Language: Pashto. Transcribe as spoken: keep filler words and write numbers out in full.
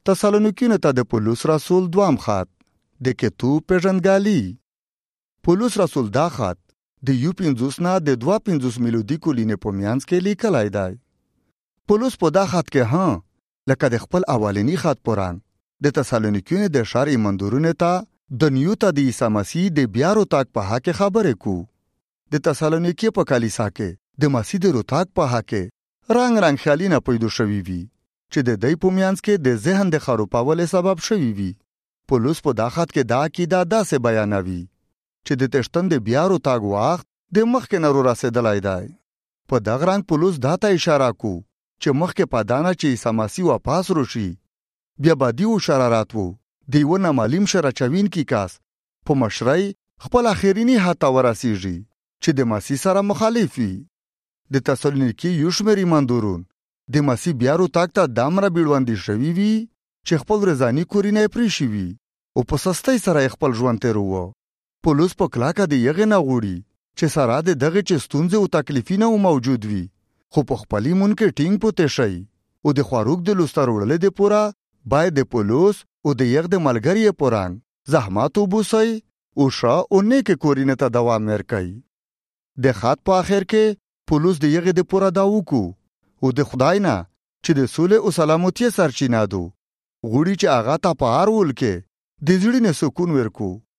تسالونیکیو ته د پولس رسول دوام خط د کتو پیژندګالي. پولس رسول دا خط د یو پنځوس نه د دوه پنځوس میلادي کلینې په میانځ کې لیکلی دی. پولس په دا خط کې ها لکه د خپل اولنی خط پران د تسالونیکیو د ښار ایماندارونو ته د نیو ته د عیسی مسیح د بیا راتګ په حق خبرې کو. د تسالونیکیو په کلیسا کې د مسیح د راتګ په حق رنگ رنگ خیالونه پیدا شوي وي چې د دې په میانځ کې د ذهن د خرابولو سبب شوي وي. پولس په دا خط کې دا عقیده داسې بیانوي چې د تشتن د بیا راتګ وخت د مخکې نه رسیدلی دی. په دغه رنګ پولس دا ته اشاره کو چې مخکې په دانه چې عیسی مسیح واپس راشي بیا به دیو شرارت وو د یو نامعلوم شرچوین کی کس په مشرۍ خپل اخرینی حد ته ورسیږي چې د مسیح سره مخالف وي. د تسالونیکي یو شمېر ایماندارون د مسیح بیا راتګ ته دامره بیړوندي شوي وي چې خپل ورځني کورونه یې پرېښي وي او په سستۍ سره یې خپل ژوند تېروه. پولس په کلکه د یغې نه غواړي چې سره د دغې چې ستونزې او تکلیفونه موجود وي خو په خپل ایمون کې ټینګ پاتې شي او د خوراک د لوسته وړلو دپاره باید د پولس او د یغ د ملګري په رنګ زحمت وباسئ او ښه او نیکې کورینې ته دوام ورکئ. د خط په آخر کې پولس د یغې دپاره دا وکړو او د خدای نه چې د سولې او سلامتۍ سرچینه ده غواړي چې هغه ته په هر ول کې د زړه نه سکون ورکو